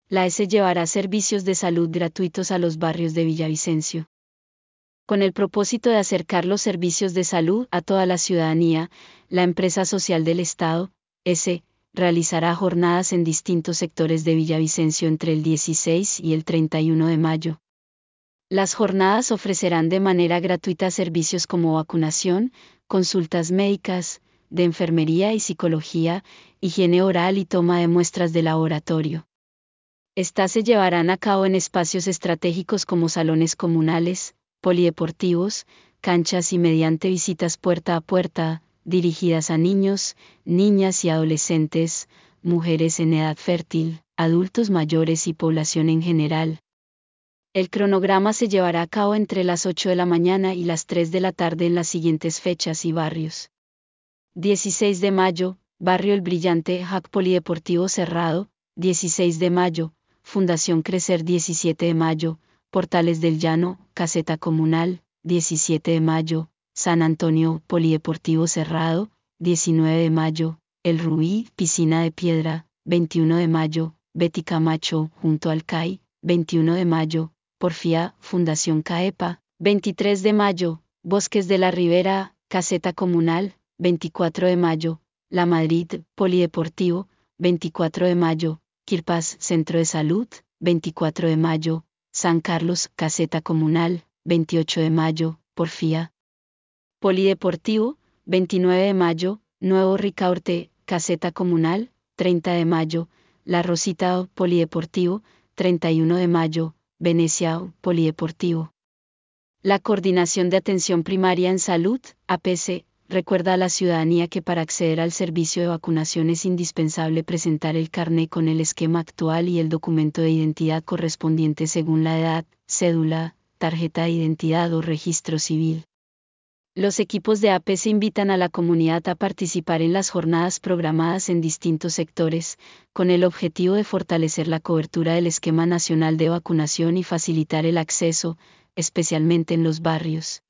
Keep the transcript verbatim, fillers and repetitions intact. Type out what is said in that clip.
La A S llevará servicios de salud gratuitos a los barrios de Villavicencio. Con el propósito de acercar los servicios de salud a toda la ciudadanía, la empresa social del Estado, S, realizará jornadas en distintos sectores de Villavicencio entre el dieciséis y el treinta y uno de mayo. Las jornadas ofrecerán de manera gratuita servicios como vacunación, consultas médicas, de enfermería y psicología, higiene oral y toma de muestras de laboratorio. Estas se llevarán a cabo en espacios estratégicos como salones comunales, polideportivos, canchas y mediante visitas puerta a puerta, dirigidas a niños, niñas y adolescentes, mujeres en edad fértil, adultos mayores y población en general. El cronograma se llevará a cabo entre las ocho de la mañana y las tres de la tarde en las siguientes fechas y barrios. dieciséis de mayo, Barrio El Brillante, J A C Polideportivo Cerrado, dieciséis de mayo, Fundación Crecer diecisiete de mayo, Portales del Llano, Caseta Comunal, diecisiete de mayo, San Antonio, Polideportivo Cerrado, diecinueve de mayo, El Rubí, Piscina de Piedra, veintiuno de mayo, Betty Camacho, junto al C A I, veintiuno de mayo, Porfía, Fundación CAEPA, veintitrés de mayo, Bosques de la Ribera, Caseta Comunal, veinticuatro de mayo, La Madrid, Polideportivo, veinticuatro de mayo, Quirpás, Centro de Salud, veinticuatro de mayo, San Carlos, Caseta Comunal, veintiocho de mayo, Porfía. Polideportivo, veintinueve de mayo, Nuevo Ricaurte, Caseta Comunal, treinta de mayo, La Rosita, Polideportivo, treinta y uno de mayo, Venecia, Polideportivo. La Coordinación de Atención Primaria en Salud, A P C, recuerda a la ciudadanía que para acceder al servicio de vacunación es indispensable presentar el carné con el esquema actual y el documento de identidad correspondiente según la edad, cédula, tarjeta de identidad o registro civil. Los equipos de A P C invitan a la comunidad a participar en las jornadas programadas en distintos sectores, con el objetivo de fortalecer la cobertura del esquema nacional de vacunación y facilitar el acceso, especialmente en los barrios.